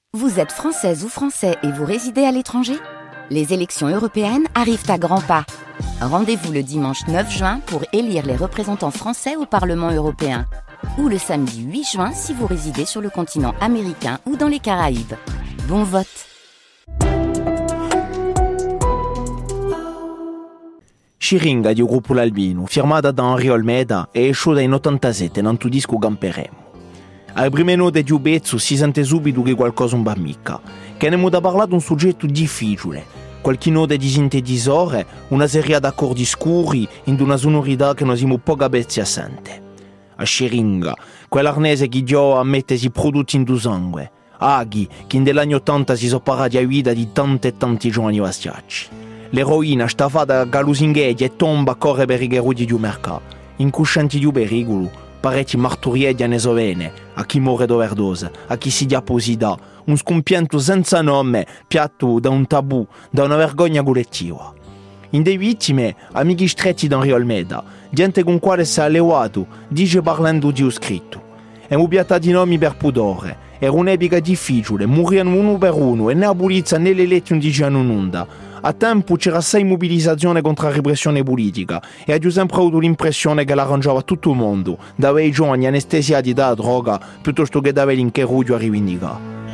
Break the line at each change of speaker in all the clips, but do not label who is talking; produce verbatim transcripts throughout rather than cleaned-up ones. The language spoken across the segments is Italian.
Vous êtes française ou français et vous résidez à l'étranger ? Les élections européennes arrivent à grands pas. Rendez-vous le dimanche neuf juin pour élire les représentants français au Parlement européen. Ou le samedi huit juin si vous résidez sur le continent américain ou dans les Caraïbes. Bon vote!
Sciringa di gruppo L'Albino, firmata da Henri Olmeda, è uscita in ottantasette in un disco Gamperemo. Alle prime note di un pezzo si sente subito che qualcosa non va mica, che ne abbiamo parlato un soggetto difficile, qualche nota di sintetizzatore, una serie di accordi scuri in una sonorità che non siamo poca pezzi assente. A Sciringa, quell'arnese che Dio ammette si prodotti in due sangue, aghi che negli anni ottanta si sono parati a vita di tanti e tanti giovani bastiacci. L'eroina stafata a lusinghetti e tomba corre per i gheruti di un mercato, incuscianti di un pericolo, parecchi marturieri a nesovene, a chi muore d'overdose, a chi si diaposida, un scompianto senza nome, piatto da un tabù, da una vergogna collettiva. In dei vittime, amici stretti d'Henri Olmeda, gente con quale si è allevato, dice parlando di un scritto. E un piatta di nomi per pudore, era un'epica difficile, morivano uno per uno, e né la polizia né le lettere non dicevano nulla. A tempo c'era assai mobilizzazione contro la repressione politica e ho sempre avuto l'impressione che l'arrangiava tutto il mondo, dava i giovani anestesiati dalla droga piuttosto che dava l'incherudio a rivendicare.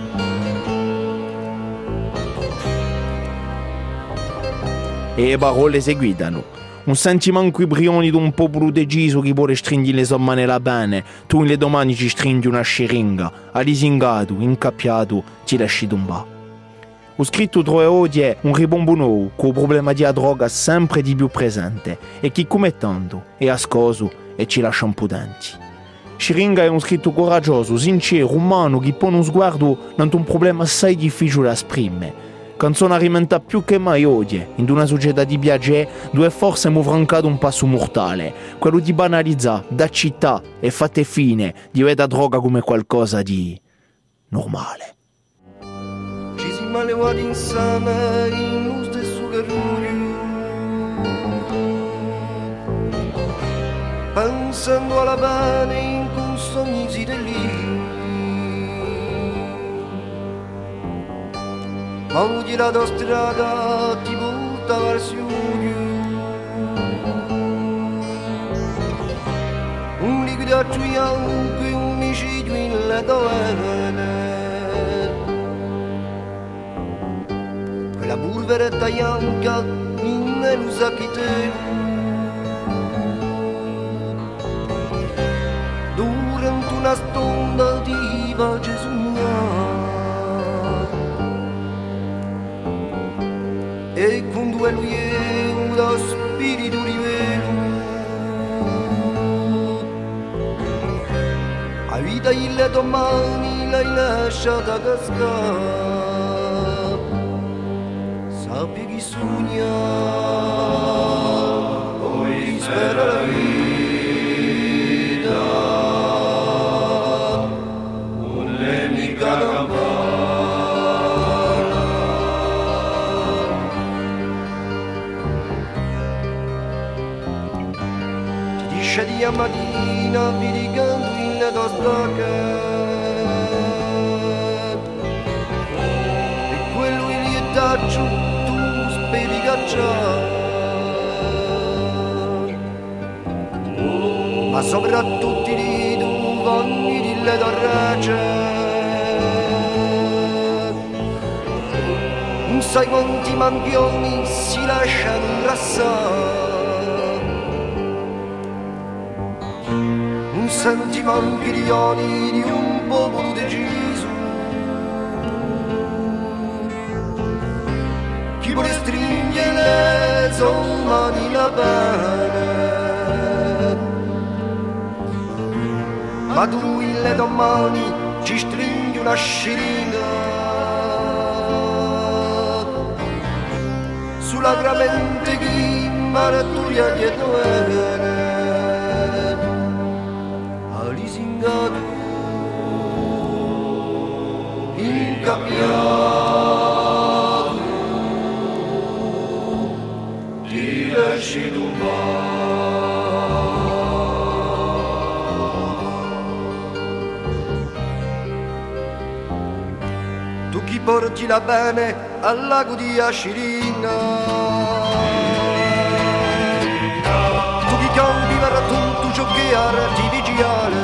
E le parole seguitano. Un sentimento ibrioni di un popolo deciso che vuole stringere le sue mani nella bene, tu in le domani ci stringi una sciringa, alisingato, incappiato, ci lasci tombare. Ho scritto tre odie un ribombo nuovo con il problema della droga sempre di più presente e chi come tanto è ascoso e ci lascia impotenti. Sciringa è un scritto coraggioso, sincero, umano che pone un sguardo in un problema assai difficile da esprimere. Canzone alimenta più che mai odie, in una società di piacere dove forse abbiamo francato un passo mortale, quello di banalizzare, da città e fatte fine, di vedere la droga come qualcosa di normale.
Malevati insieme in lo stesso carruglio, pensando alla pena in cui sogni si lì, ma un girato a strada ti porta verso il un liquido a gioianco e un omicidio in le dovere. La polveretta bianca in elusa che te durante una stonda di pace sognata e con due lui da spirito rivelo a vita le domani l'hai lasciata cascare. Sappi chi sogna, poi spera la vita, non è mica campana. Ti dice di mattina, vi ricanto in la tua stacca. E quello il lietaggio speri cacciare, ma soprattutto i tuoi di le torrece. Non sai quanti manchioni si lasciano ingrassare, non senti manchi gli oni di un popolo deciso. Chi vuole stringere le sue mani la bene, ma tu in le domani ci stringi una sciringa sulla gramente che maraturia dietro ere alisingato incappiato. tu chi porti la bene al lago di Asciringa, tu chi cambi per tutto ciò che è artificiale,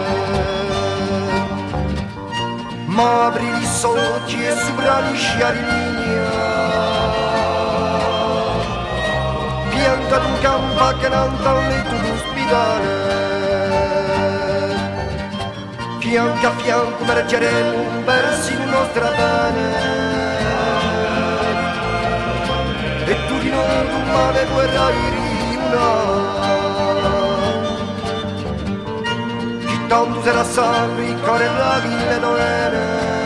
ma apri gli occhi e sopranisci a linea, pianta un campo che non sta letto d'ospitale, fianco a fianco marceremo un verso in nostra bene, e tu di noi tu male vorrai riunire, chi tanto sarà salvo il cuore e la villa noene,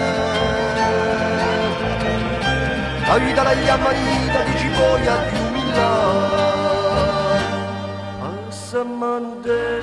la vita la chiama vita di cipolla più milla, a sa mano